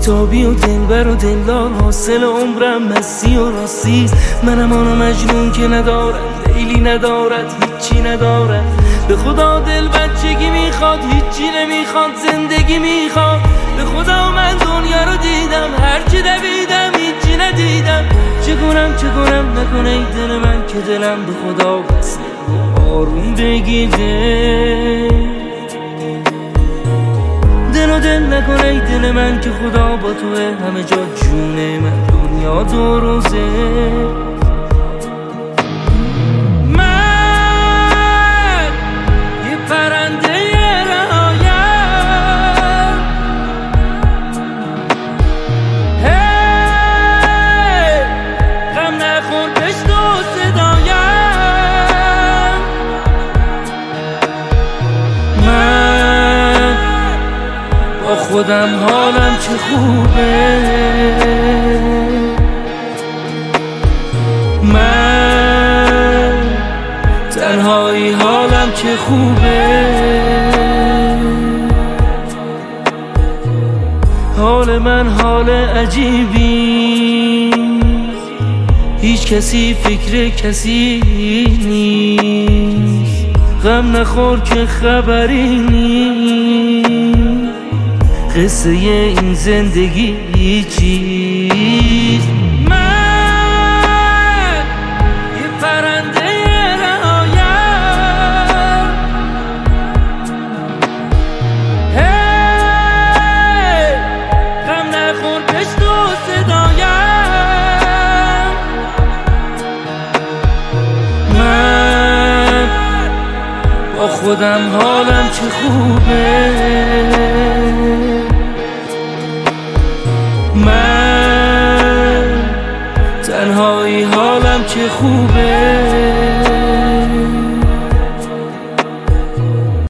بیتابی و دلبر و دلدار، حاصل عمرم مستی و راستی. منم آن مجنون که ندارد لیلی، ندارد هیچی ندارد. به خدا دل بچگی میخواد، هیچی نمیخواد، زندگی میخواد. به خدا من دنیا رو دیدم، هرچی دویدم هیچی ندیدم. چه کنم نکنه ای دل من که دلم به خدا بسته و آروم بگیره. دل نکنه ای دل من که خدا با توه، همه جا جونه من، دنیا دو روزه. من یه پرنده رهایم، هی غم نخور پشت و صدایم. من با خودم حالم چه خوبه، من تنهایی حالم چه خوبه. حال من حال عجیبی، هیچ کسی فکر کسی نیست. غم نخور که خبری نیست، قصه این زندگی چیست. من یه پرنده رهایم، هی غم نخور پشت و صدایم. من با خودم حالم چه خوبه، من تنهایی حالم چه خوبه.